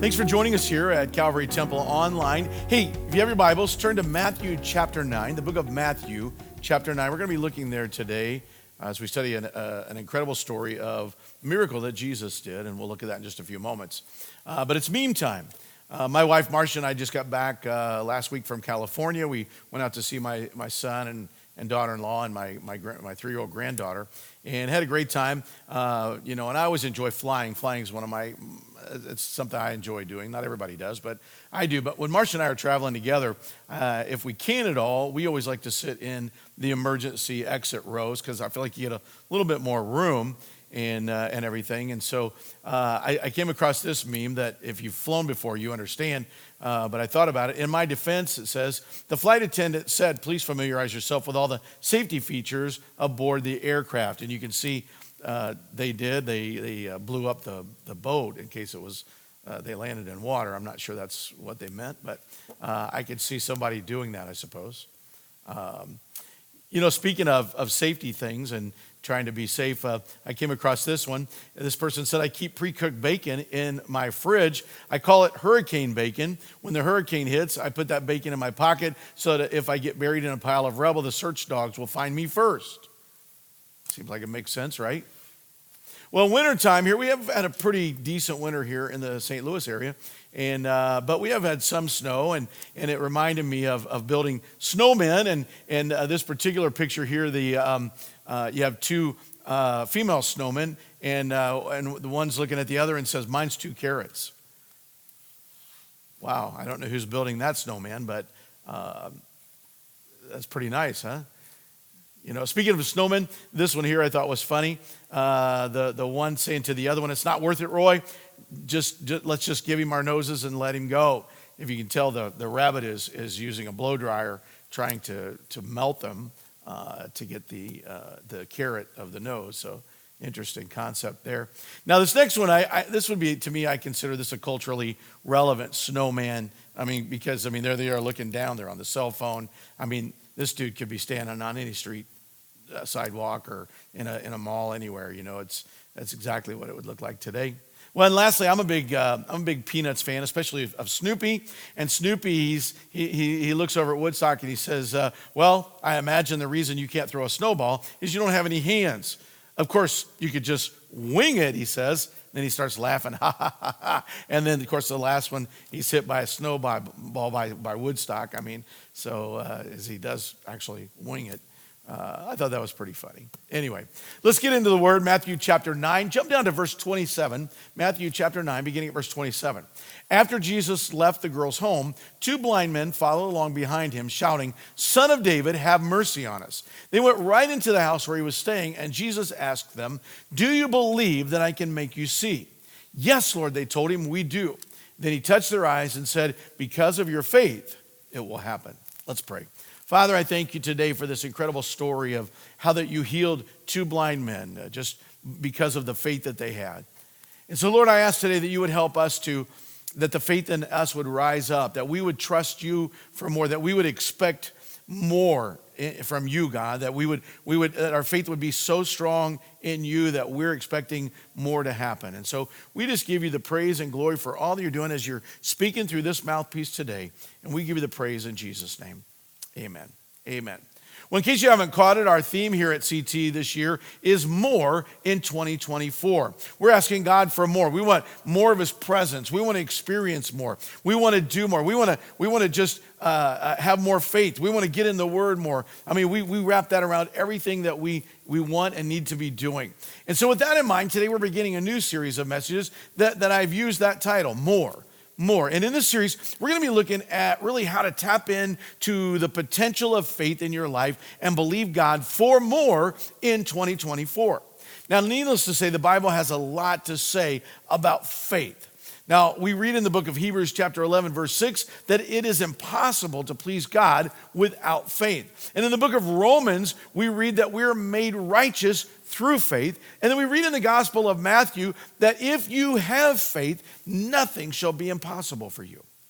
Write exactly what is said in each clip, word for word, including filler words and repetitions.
Thanks for joining us here at Calvary Temple Online. Hey, if you have your Bibles, turn to Matthew chapter nine, the book of Matthew chapter nine. We're going to be looking there today as we study an, uh, an incredible story of miracle that Jesus did, and we'll look at that in just a few moments. Uh, but it's meme time. Uh, my wife, Marcia, and I just got back uh, last week from California. We went out to see my, my son and, and daughter-in-law and my, my, my three-year-old granddaughter, and had a great time. Uh, you know, and I always enjoy flying. Flying is one of my, it's something I enjoy doing. Not everybody does, but I do. But when Marcia and I are traveling together, uh, if we can at all, we always like to sit in the emergency exit rows because I feel like you get a little bit more room and uh, and everything. And so uh, I, I came across this meme that if you've flown before, you understand. Uh, but I thought about it. In my defense, it says, the flight attendant said, please familiarize yourself with all the safety features aboard the aircraft. And you can see uh, they did. They they uh, blew up the, the boat in case it was, uh, they landed in water. I'm not sure that's what they meant, but uh, I could see somebody doing that, I suppose. Um, you know, speaking of, of safety things and trying to be safe, uh, I came across this one. This person said, I keep pre-cooked bacon in my fridge. I call it hurricane bacon. When the hurricane hits, I put that bacon in my pocket so that if I get buried in a pile of rubble, the search dogs will find me first. Seems like it makes sense, right? Well, wintertime here, we have had a pretty decent winter here in the Saint Louis area, and uh, but we have had some snow, and, and it reminded me of, of building snowmen, and, and uh, this particular picture here, the um, uh, you have two uh, female snowmen, and, uh, and the one's looking at the other and says, mine's two carrots. Wow, I don't know who's building that snowman, but uh, that's pretty nice, huh? You know, speaking of snowmen, this one here I thought was funny. Uh, the, the one saying to the other one, it's not worth it, Roy. Just, just let's just give him our noses and let him go. If you can tell, the, the rabbit is is using a blow dryer trying to, to melt them uh, to get the uh, the carrot of the nose. So interesting concept there. Now this next one, I, I this would be, to me, I consider this a culturally relevant snowman. I mean, because, I mean, there they are looking down. They're on the cell phone. I mean, this dude could be standing on any street Uh, sidewalk or in a in a mall anywhere. You know, it's that's exactly what it would look like today. Well, and lastly, I'm a big uh, I'm a big Peanuts fan, especially of, of Snoopy. And Snoopy, he's he he, he looks over at Woodstock and he says, uh, "Well, I imagine the reason you can't throw a snowball is you don't have any hands. Of course, you could just wing it," he says. Then he starts laughing, ha ha ha ha. And then, of course, the last one, he's hit by a snowball by by, by Woodstock. I mean, so uh, as he does actually wing it. Uh, I thought that was pretty funny. Anyway, let's get into the word. Matthew chapter nine. Jump down to verse twenty-seven. Matthew chapter nine, beginning at verse twenty-seven. After Jesus left the girl's home, two blind men followed along behind him, shouting, "Son of David, have mercy on us." They went right into the house where he was staying, and Jesus asked them, "Do you believe that I can make you see?" "Yes, Lord," they told him, "we do." Then he touched their eyes and said, "Because of your faith, it will happen." Let's pray. Father, I thank you today for this incredible story of how that you healed two blind men uh, just because of the faith that they had. And so, Lord, I ask today that you would help us to, that the faith in us would rise up, that we would trust you for more, that we would expect more from you, God, that we would, we would, that our faith would be so strong in you that we're expecting more to happen. And so we just give you the praise and glory for all that you're doing as you're speaking through this mouthpiece today. And we give you the praise in Jesus' name. Amen. Amen. Well, in case you haven't caught it, our theme here at C T this year is more in twenty twenty-four. We're asking God for more. We want more of his presence. We want to experience more. We want to do more. We want to, we want to just uh, have more faith. We want to get in the word more. I mean, we, we wrap that around everything that we, we want and need to be doing. And so with that in mind, today we're beginning a new series of messages that, that I've used that title, More. More. And in this series, we're going to be looking at really how to tap into the potential of faith in your life and believe God for more in twenty twenty-four. Now, needless to say, the Bible has a lot to say about faith. Now, we read in the book of Hebrews chapter eleven, verse six, that it is impossible to please God without faith. And in the book of Romans, we read that we're made righteous through faith. And then we read in the Gospel of Matthew that if you have faith, nothing shall be impossible for you.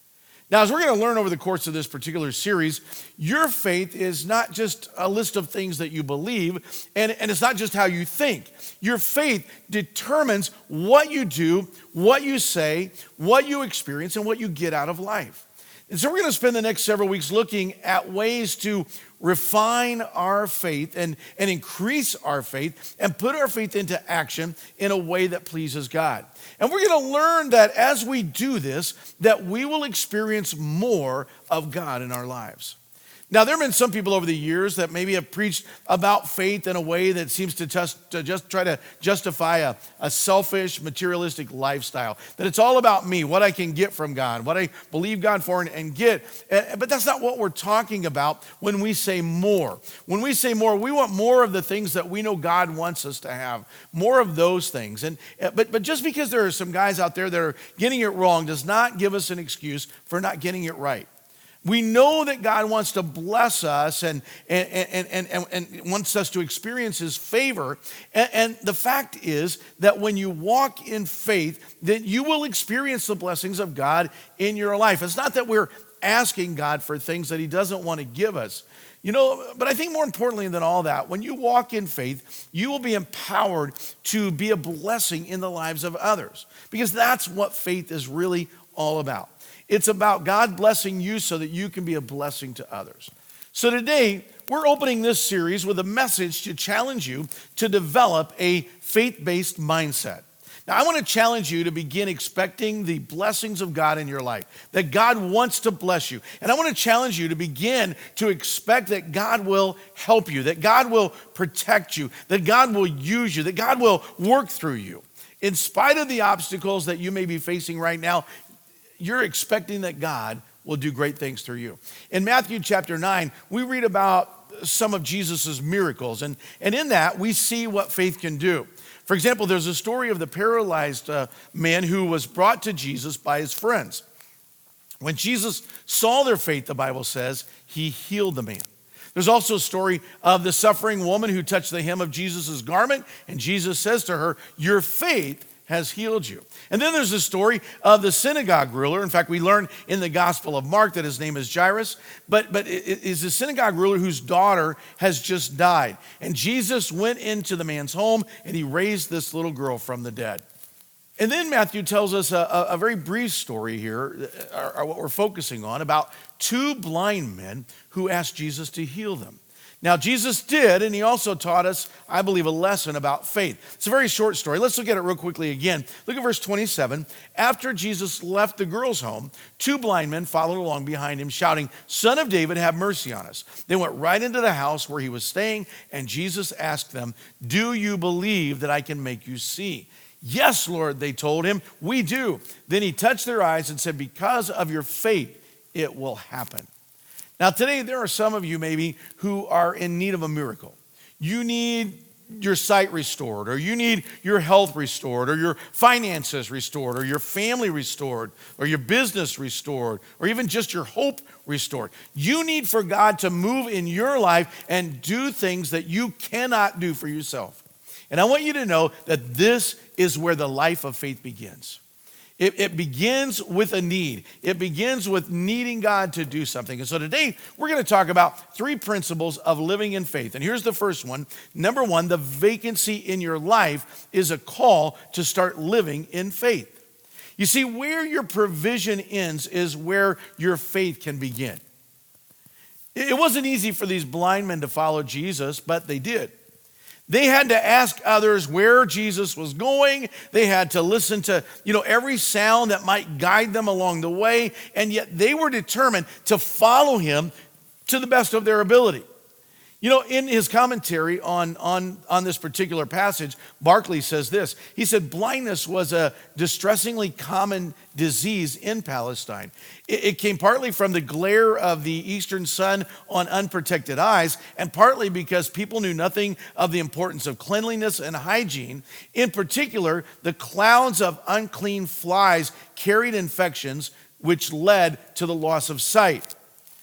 Now, as we're going to learn over the course of this particular series, your faith is not just a list of things that you believe, and, and it's not just how you think. Your faith determines what you do, what you say, what you experience, and what you get out of life. And so we're going to spend the next several weeks looking at ways to refine our faith and, and increase our faith and put our faith into action in a way that pleases God. And we're going to learn that as we do this, that we will experience more of God in our lives. Now, there have been some people over the years that maybe have preached about faith in a way that seems to just, to just try to justify a, a selfish, materialistic lifestyle. That it's all about me, what I can get from God, what I believe God for and, and get. But that's not what we're talking about when we say more. When we say more, we want more of the things that we know God wants us to have, more of those things. And but, but just because there are some guys out there that are getting it wrong does not give us an excuse for not getting it right. We know that God wants to bless us and, and, and, and, and, and wants us to experience his favor. And, and the fact is that when you walk in faith, then you will experience the blessings of God in your life. It's not that we're asking God for things that he doesn't want to give us. You know, but I think more importantly than all that, when you walk in faith, you will be empowered to be a blessing in the lives of others. Because that's what faith is really all about. It's about God blessing you so that you can be a blessing to others. So today, we're opening this series with a message to challenge you to develop a faith-based mindset. Now, I want to challenge you to begin expecting the blessings of God in your life, that God wants to bless you. And I want to challenge you to begin to expect that God will help you, that God will protect you, that God will use you, that God will work through you. In spite of the obstacles that you may be facing right now, you're expecting that God will do great things through you. In Matthew chapter nine, we read about some of Jesus's miracles, and, and in that, we see what faith can do. For example, there's a story of the paralyzed uh, man who was brought to Jesus by his friends. When Jesus saw their faith, the Bible says, he healed the man. There's also a story of the suffering woman who touched the hem of Jesus' garment, and Jesus says to her, your faith has healed you. And then there's the story of the synagogue ruler. In fact, we learn in the Gospel of Mark that his name is Jairus, but, but it is a synagogue ruler whose daughter has just died. And Jesus went into the man's home and he raised this little girl from the dead. And then Matthew tells us a, a, a very brief story here, or, or what we're focusing on, about two blind men who asked Jesus to heal them. Now, Jesus did, and he also taught us, I believe, a lesson about faith. It's a very short story. Let's look at it real quickly again. Look at verse twenty-seven. After Jesus left the girl's home, two blind men followed along behind him, shouting, Son of David, have mercy on us. They went right into the house where he was staying, and Jesus asked them, do you believe that I can make you see? Yes, Lord, they told him, we do. Then he touched their eyes and said, because of your faith, it will happen. Now, today, there are some of you maybe who are in need of a miracle. You need your sight restored, or you need your health restored, or your finances restored, or your family restored, or your business restored, or even just your hope restored. You need for God to move in your life and do things that you cannot do for yourself. And I want you to know that this is where the life of faith begins. It, it begins with a need. It begins with needing God to do something. And so today, we're going to talk about three principles of living in faith. And here's the first one. Number one, the vacancy in your life is a call to start living in faith. You see, where your provision ends is where your faith can begin. It wasn't easy for these blind men to follow Jesus, but they did. They had to ask others where Jesus was going. They had to listen to, you know, every sound that might guide them along the way. And yet they were determined to follow him to the best of their ability. You know, in his commentary on, on, on this particular passage, Barclay says this. He said, blindness was a distressingly common disease in Palestine. It, it came partly from the glare of the eastern sun on unprotected eyes, and partly because people knew nothing of the importance of cleanliness and hygiene. In particular, the clouds of unclean flies carried infections, which led to the loss of sight.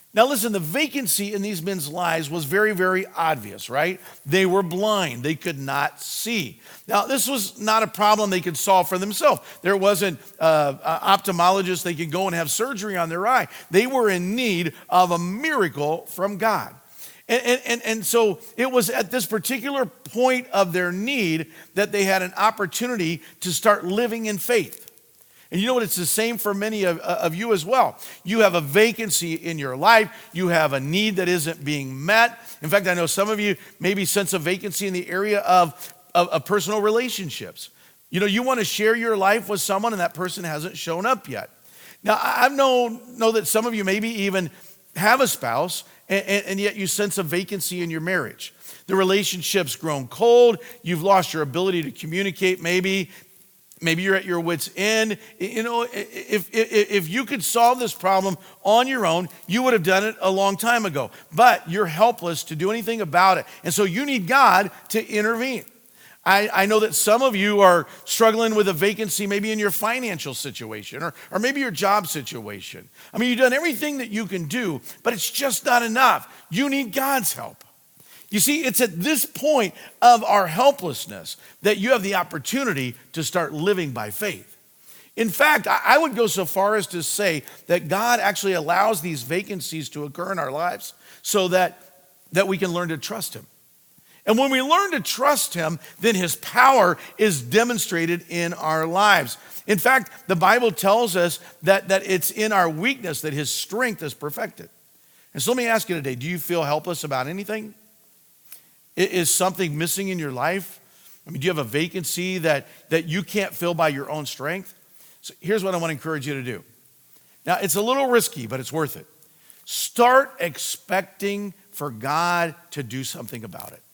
Now listen, the vacancy in these men's lives was very, very obvious, right? They were blind. They could not see. Now, this was not a problem they could solve for themselves. There wasn't uh, uh, ophthalmologists they could go and have surgery on their eye. They were in need of a miracle from God. And, and, and so it was at this particular point of their need that they had an opportunity to start living in faith. And you know what? It's the same for many of, of you as well. You have a vacancy in your life. You have a need that isn't being met. In fact, I know some of you maybe sense a vacancy in the area of, of, of personal relationships. You know, you want to share your life with someone and that person hasn't shown up yet. Now, I know, know that some of you maybe even have a spouse and, and, and yet you sense a vacancy in your marriage. The relationship's grown cold. You've lost your ability to communicate maybe. Maybe you're at your wit's end. You know, if, if, if you could solve this problem on your own, you would have done it a long time ago. But you're helpless to do anything about it. And so you need God to intervene. I, I know that some of you are struggling with a vacancy maybe in your financial situation or, or maybe your job situation. I mean, you've done everything that you can do, but it's just not enough. You need God's help. You see, it's at this point of our helplessness that you have the opportunity to start living by faith. In fact, I would go so far as to say that God actually allows these vacancies to occur in our lives so that, that we can learn to trust him. And when we learn to trust him, then his power is demonstrated in our lives. In fact, the Bible tells us that, that it's in our weakness that his strength is perfected. And so let me ask you today, do you feel helpless about anything? Is something missing in your life? I mean, do you have a vacancy that, that you can't fill by your own strength? So here's what I want to encourage you to do. Now, it's a little risky, but it's worth it. Start expecting for God to do something about it.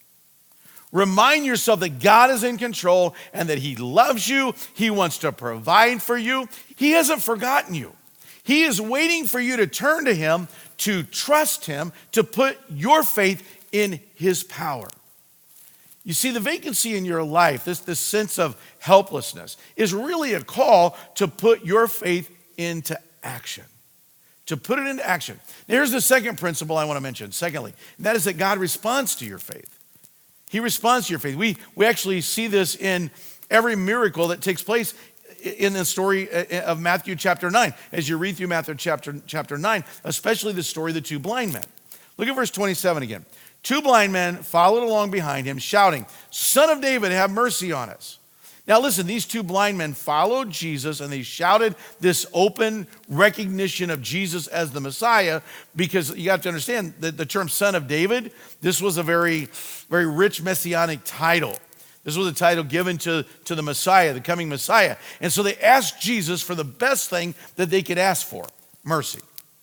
Remind yourself that God is in control and that he loves you. He wants to provide for you. He hasn't forgotten you. He is waiting for you to turn to him, to trust him, to put your faith in his power. You see, the vacancy in your life, this, this sense of helplessness, is really a call to put your faith into action. To put it into action. Now, here's the second principle I want to mention. Secondly, and that is that God responds to your faith. He responds to your faith. We, we actually see this in every miracle that takes place in the story of Matthew chapter nine. As you read through Matthew chapter, chapter nine, especially the story of the two blind men. Look at verse twenty-seven again. Two blind men followed along behind him, shouting, "Son of David, have mercy on us." Now listen, these two blind men followed Jesus and they shouted this open recognition of Jesus as the Messiah, because you have to understand that the term son of David, this was a very, very rich messianic title. This was a title given to, to the Messiah, the coming Messiah. And so they asked Jesus for the best thing that they could ask for, mercy.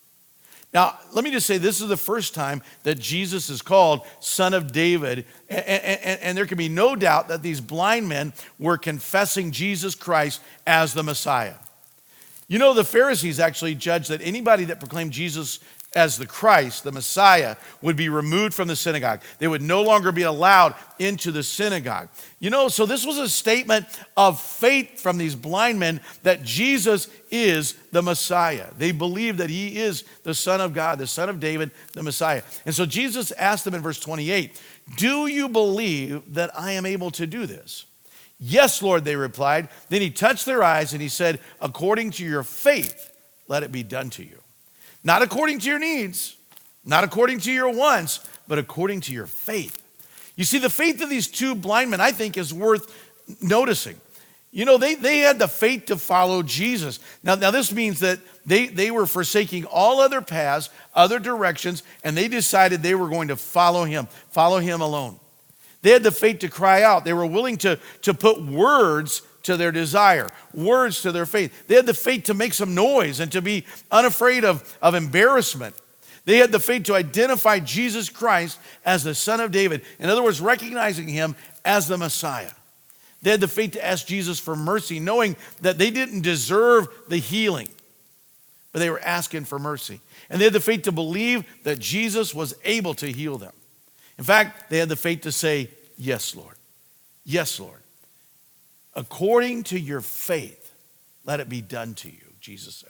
Now, let me just say, this is the first time that Jesus is called Son of David, and, and, and there can be no doubt that these blind men were confessing Jesus Christ as the Messiah. You know, the Pharisees actually judged that anybody that proclaimed Jesus as the Christ, the Messiah, would be removed from the synagogue. They would no longer be allowed into the synagogue. You know, so this was a statement of faith from these blind men that Jesus is the Messiah. They believe that he is the Son of God, the Son of David, the Messiah. And so Jesus asked them in verse twenty-eight, "Do you believe that I am able to do this?" "Yes, Lord," they replied. Then he touched their eyes and he said, "According to your faith, let it be done to you." Not according to your needs, not according to your wants, but according to your faith. You see, the faith of these two blind men, I think, is worth noticing. You know, they, they had the faith to follow Jesus. Now, now this means that they, they were forsaking all other paths, other directions, and they decided they were going to follow him, follow him alone. They had the faith to cry out. They were willing to, to put words to their desire, words to their faith. They had the faith to make some noise and to be unafraid of, of embarrassment. They had the faith to identify Jesus Christ as the Son of David. In other words, recognizing him as the Messiah. They had the faith to ask Jesus for mercy, knowing that they didn't deserve the healing, but they were asking for mercy. And they had the faith to believe that Jesus was able to heal them. In fact, they had the faith to say, "Yes, Lord. Yes, Lord. According to your faith, let it be done to you," Jesus said.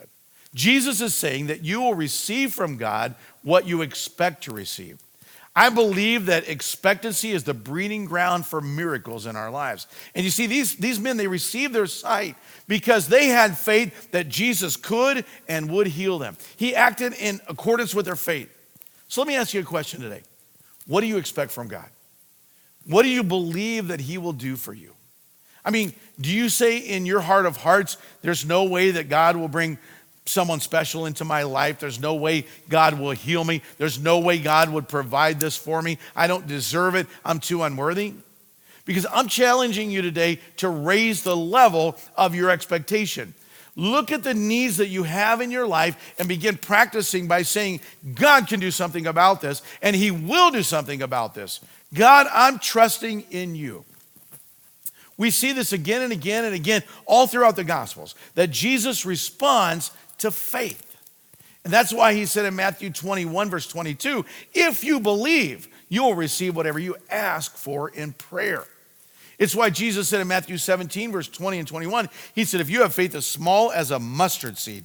Jesus is saying that you will receive from God what you expect to receive. I believe that expectancy is the breeding ground for miracles in our lives. And you see, these, these men, they received their sight because they had faith that Jesus could and would heal them. He acted in accordance with their faith. So let me ask you a question today. What do you expect from God? What do you believe that he will do for you? I mean, do you say in your heart of hearts, there's no way that God will bring someone special into my life? There's no way God will heal me. There's no way God would provide this for me. I don't deserve it. I'm too unworthy. Because I'm challenging you today to raise the level of your expectation. Look at the needs that you have in your life and begin practicing by saying, God can do something about this, and he will do something about this. God, I'm trusting in you. We see this again and again and again all throughout the Gospels, that Jesus responds to faith. And that's why he said in Matthew twenty-one, verse twenty-two, if you believe, you will receive whatever you ask for in prayer. It's why Jesus said in Matthew seventeen, verse twenty and twenty-one, he said, if you have faith as small as a mustard seed,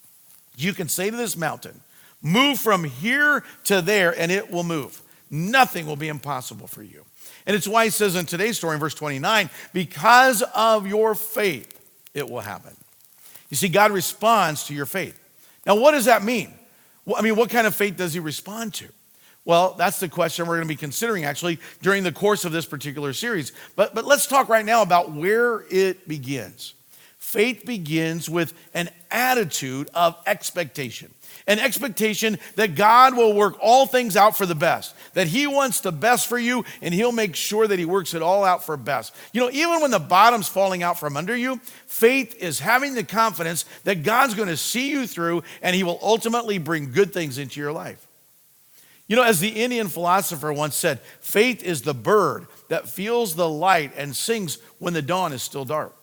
you can say to this mountain, move from here to there, and it will move. Nothing will be impossible for you. And it's why he says in today's story in verse twenty-nine, because of your faith, it will happen. You see, God responds to your faith. Now, what does that mean? Well, I mean, what kind of faith does he respond to? Well, that's the question we're going to be considering actually during the course of this particular series. But, but let's talk right now about where it begins. Faith begins with an attitude of expectation. An expectation that God will work all things out for the best, that he wants the best for you and he'll make sure that he works it all out for best. You know, even when the bottom's falling out from under you, faith is having the confidence that God's going to see you through and he will ultimately bring good things into your life. You know, as the Indian philosopher once said, faith is the bird that feels the light and sings when the dawn is still dark.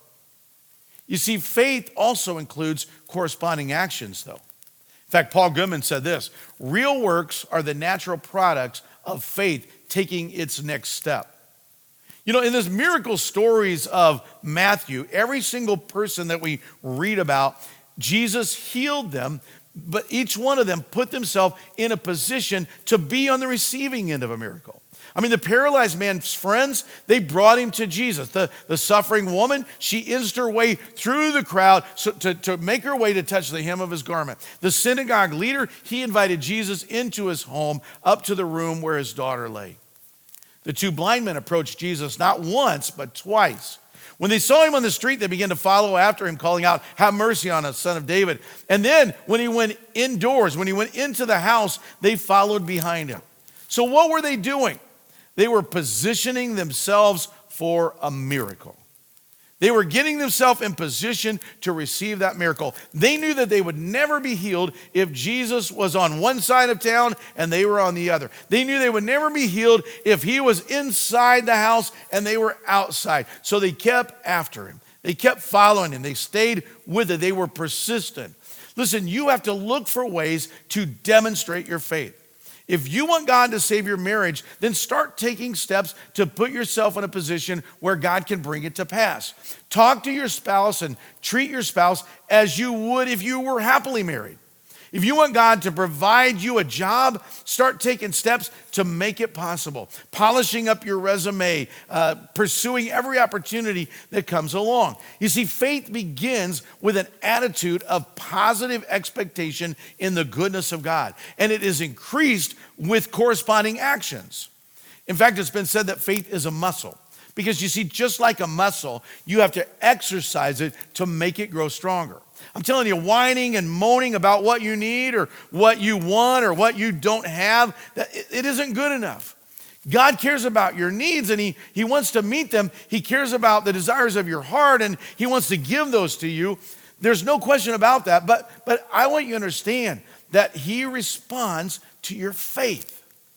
You see, faith also includes corresponding actions, though. In fact, Paul Goodman said this, real works are the natural products of faith taking its next step. You know, in this miracle stories of Matthew, every single person that we read about, Jesus healed them, but each one of them put themselves in a position to be on the receiving end of a miracle. I mean, the paralyzed man's friends, they brought him to Jesus. The, the suffering woman, she inched her way through the crowd so, to, to make her way to touch the hem of his garment. The synagogue leader, he invited Jesus into his home, up to the room where his daughter lay. The two blind men approached Jesus not once, but twice. When they saw him on the street, they began to follow after him, calling out, have mercy on us, son of David. And then when he went indoors, when he went into the house, they followed behind him. So what were they doing? They were positioning themselves for a miracle. They were getting themselves in position to receive that miracle. They knew that they would never be healed if Jesus was on one side of town and they were on the other. They knew they would never be healed if he was inside the house and they were outside. So they kept after him. They kept following him. They stayed with it. They were persistent. Listen, you have to look for ways to demonstrate your faith. If you want God to save your marriage, then start taking steps to put yourself in a position where God can bring it to pass. Talk to your spouse and treat your spouse as you would if you were happily married. If you want God to provide you a job, start taking steps to make it possible. Polishing up your resume, uh, pursuing every opportunity that comes along. You see, faith begins with an attitude of positive expectation in the goodness of God. And it is increased with corresponding actions. In fact, it's been said that faith is a muscle. Because you see, just like a muscle, you have to exercise it to make it grow stronger. I'm telling you, whining and moaning about what you need or what you want or what you don't have, it isn't good enough. God cares about your needs and he, he wants to meet them. He cares about the desires of your heart and he wants to give those to you. There's no question about that. But, but I want you to understand that he responds to your faith.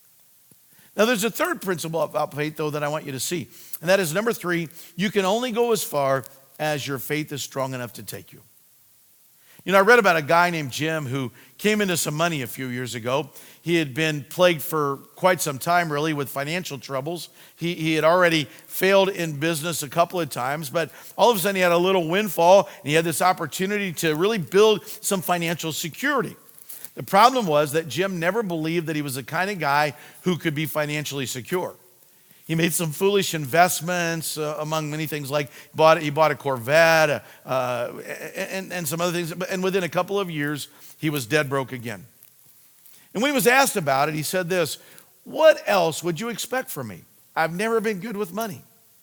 Now, there's a third principle about faith, though, that I want you to see. And that is number three, you can only go as far as your faith is strong enough to take you. You know, I read about a guy named Jim who came into some money a few years ago. He had been plagued for quite some time, really, with financial troubles. He, he had already failed in business a couple of times, but all of a sudden he had a little windfall, and he had this opportunity to really build some financial security. The problem was that Jim never believed that he was the kind of guy who could be financially secure. He made some foolish investments, uh, among many things, like bought, he bought a Corvette uh, and, and some other things. And within a couple of years, he was dead broke again. And when he was asked about it, he said this: "What else would you expect from me? I've never been good with money."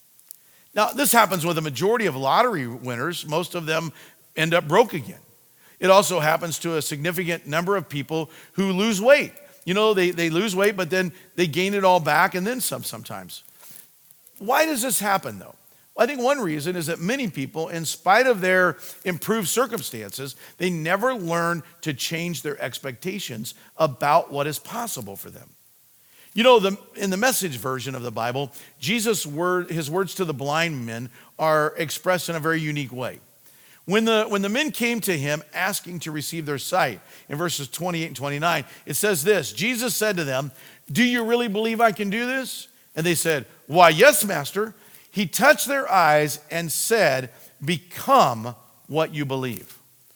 Now, this happens with a majority of lottery winners. Most of them end up broke again. It also happens to a significant number of people who lose weight. You know, they, they lose weight, but then they gain it all back and then some sometimes. Why does this happen, though? Well, I think one reason is that many people, in spite of their improved circumstances, they never learn to change their expectations about what is possible for them. You know, the, in the Message version of the Bible, Jesus' word, his words to the blind men are expressed in a very unique way. When the, when the men came to him asking to receive their sight, in verses twenty-eight and twenty-nine, it says this: "Jesus said to them, 'Do you really believe I can do this?' And they said, 'Why, yes, Master.' He touched their eyes and said, 'Become what you believe.'"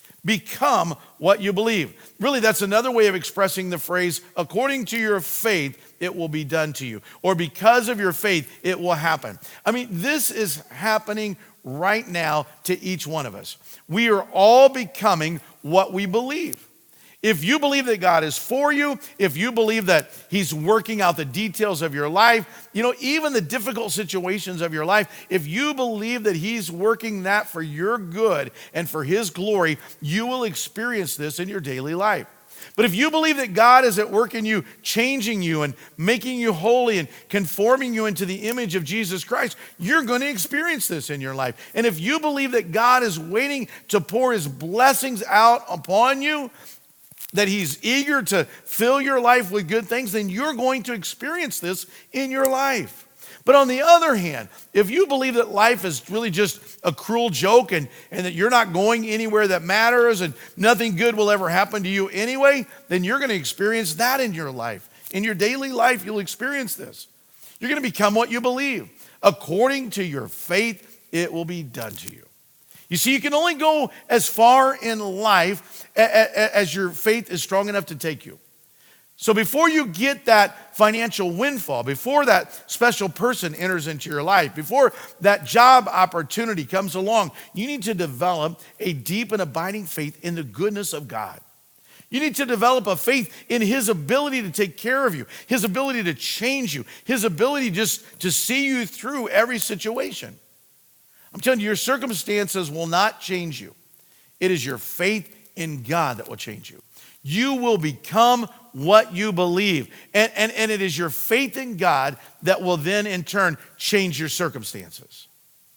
Become what you believe. Really, that's another way of expressing the phrase, "According to your faith, it will be done to you." Or because of your faith, it will happen. I mean, this is happening right now to each one of us. We are all becoming what we believe. If you believe that God is for you, if you believe that he's working out the details of your life, you know, even the difficult situations of your life, if you believe that he's working that for your good and for his glory, you will experience this in your daily life. But if you believe that God is at work in you, changing you and making you holy and conforming you into the image of Jesus Christ, you're going to experience this in your life. And if you believe that God is waiting to pour his blessings out upon you, that he's eager to fill your life with good things, then you're going to experience this in your life. But on the other hand, if you believe that life is really just a cruel joke and, and that you're not going anywhere that matters and nothing good will ever happen to you anyway, then you're going to experience that in your life. In your daily life, you'll experience this. You're going to become what you believe. According to your faith, it will be done to you. You see, you can only go as far in life as your faith is strong enough to take you. So before you get that financial windfall, before that special person enters into your life, before that job opportunity comes along, you need to develop a deep and abiding faith in the goodness of God. You need to develop a faith in his ability to take care of you, his ability to change you, his ability just to see you through every situation. I'm telling you, your circumstances will not change you. It is your faith in God that will change you. You will become what you believe. And, and, and it is your faith in God that will then in turn change your circumstances.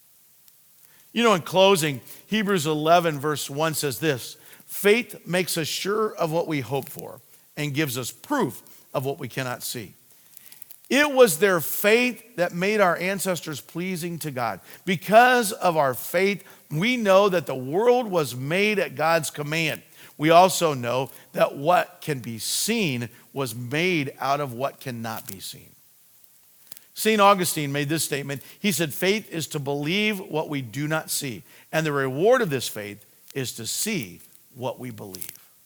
You know, in closing, Hebrews eleven verse one says this: "Faith makes us sure of what we hope for and gives us proof of what we cannot see." It was their faith that made our ancestors pleasing to God. Because of our faith, we know that the world was made at God's command. We also know that what can be seen was made out of what cannot be seen. Saint Augustine made this statement. He said, "Faith is to believe what we do not see, and the reward of this faith is to see what we believe."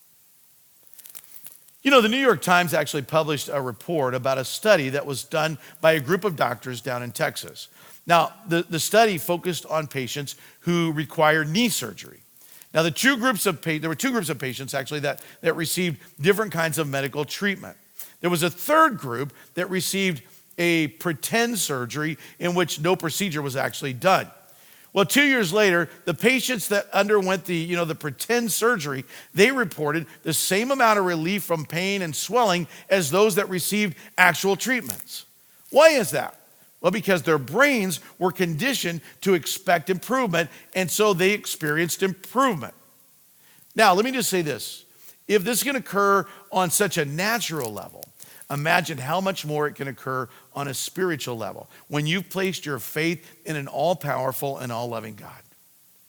You know, the New York Times actually published a report about a study that was done by a group of doctors down in Texas. Now, the, the study focused on patients who required knee surgery. Now, the two groups of pa- there were two groups of patients actually that, that received different kinds of medical treatment. There was a third group that received a pretend surgery in which no procedure was actually done. Well, two years later, the patients that underwent the, you know, the pretend surgery, they reported the same amount of relief from pain and swelling as those that received actual treatments. Why is that? Well, because their brains were conditioned to expect improvement, and so they experienced improvement. Now, let me just say this. If this can occur on such a natural level, imagine how much more it can occur on a spiritual level when you've placed your faith in an all-powerful and all-loving God.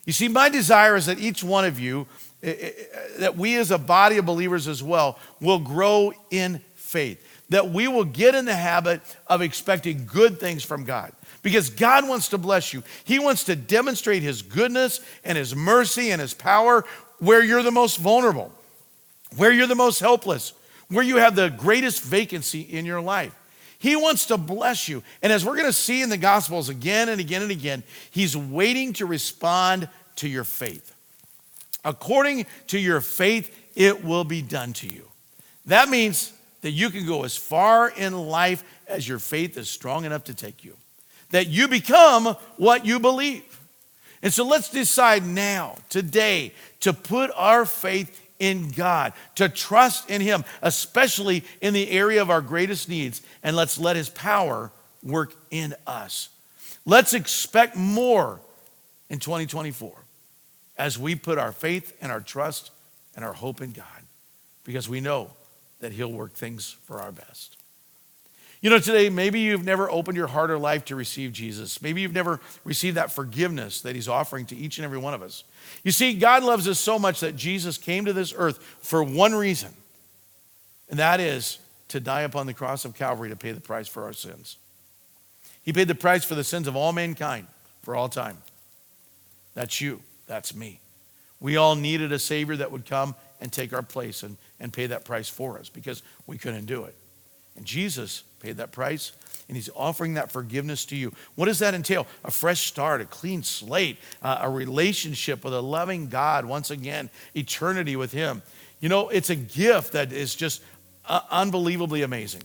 You see, my desire is that each one of you, that we as a body of believers as well, will grow in faith. That we will get in the habit of expecting good things from God. Because God wants to bless you. He wants to demonstrate his goodness and his mercy and his power where you're the most vulnerable, where you're the most helpless, where you have the greatest vacancy in your life. He wants to bless you. And as we're going to see in the Gospels again and again and again, he's waiting to respond to your faith. According to your faith, it will be done to you. That means that you can go as far in life as your faith is strong enough to take you. That you become what you believe. And so let's decide now, today, to put our faith in God, to trust in him, especially in the area of our greatest needs, and let's let his power work in us. Let's expect more in twenty twenty-four as we put our faith and our trust and our hope in God, because we know that he'll work things for our best. You know, today, maybe you've never opened your heart or life to receive Jesus. Maybe you've never received that forgiveness that he's offering to each and every one of us. You see, God loves us so much that Jesus came to this earth for one reason, and that is to die upon the cross of Calvary to pay the price for our sins. He paid the price for the sins of all mankind for all time. That's you. That's me. We all needed a Savior that would come and take our place and, and pay that price for us because we couldn't do it. And Jesus paid that price, and he's offering that forgiveness to you. What does that entail? A fresh start, a clean slate, uh, a relationship with a loving God, once again, eternity with him. You know, it's a gift that is just uh, unbelievably amazing.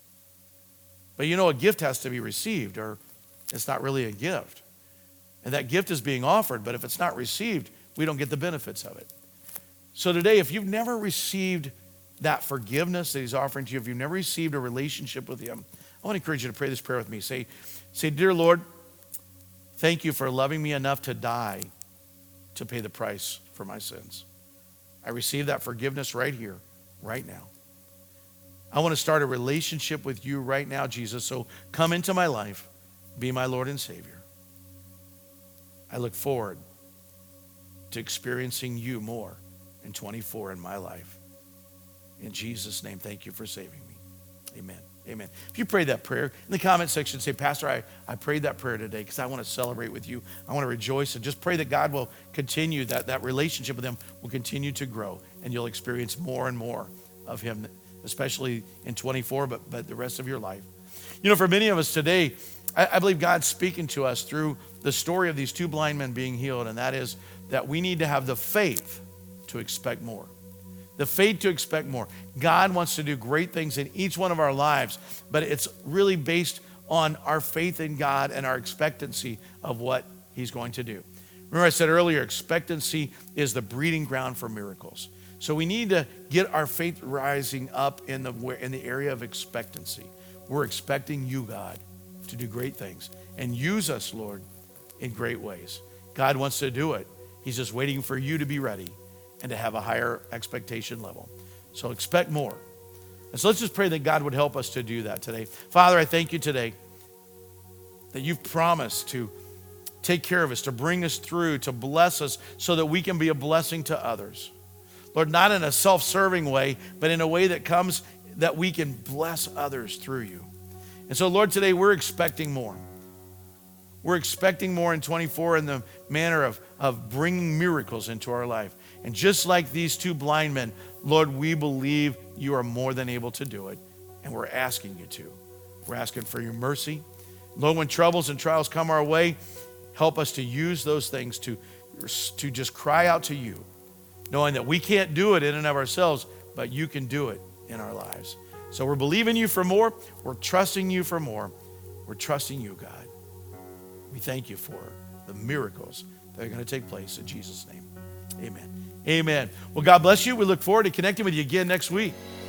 But you know, a gift has to be received, or it's not really a gift. And that gift is being offered, but if it's not received, we don't get the benefits of it. So today, if you've never received that forgiveness that he's offering to you, if you've never received a relationship with him, I want to encourage you to pray this prayer with me. Say, say, dear Lord, thank you for loving me enough to die to pay the price for my sins. I receive that forgiveness right here, right now. I want to start a relationship with you right now, Jesus, so come into my life, be my Lord and Savior. I look forward to experiencing you more in twenty-four in my life. In Jesus' name, thank you for saving me. Amen. Amen. If you prayed that prayer, in the comment section, say, Pastor, I, I prayed that prayer today because I want to celebrate with you. I want to rejoice, and just pray that God will continue, that, that relationship with him will continue to grow, and you'll experience more and more of him, especially in twenty-four, but, but the rest of your life. You know, for many of us today, I, I believe God's speaking to us through the story of these two blind men being healed, and that is that we need to have the faith to expect more. The faith to expect more. God wants to do great things in each one of our lives, but it's really based on our faith in God and our expectancy of what he's going to do. Remember I said earlier, expectancy is the breeding ground for miracles. So we need to get our faith rising up in the, in the area of expectancy. We're expecting you, God, to do great things and use us, Lord, in great ways. God wants to do it. He's just waiting for you to be ready and to have a higher expectation level. So expect more. And so let's just pray that God would help us to do that today. Father, I thank you today that you've promised to take care of us, to bring us through, to bless us so that we can be a blessing to others. Lord, not in a self-serving way, but in a way that comes that we can bless others through you. And so, Lord, today we're expecting more. We're expecting more in twenty-four in the manner of, of bringing miracles into our life. And just like these two blind men, Lord, we believe you are more than able to do it. And we're asking you to. We're asking for your mercy. Lord, when troubles and trials come our way, help us to use those things to, to just cry out to you, knowing that we can't do it in and of ourselves, but you can do it in our lives. So we're believing you for more. We're trusting you for more. We're trusting you, God. We thank you for the miracles that are going to take place in Jesus' name. Amen. Amen. Well, God bless you. We look forward to connecting with you again next week.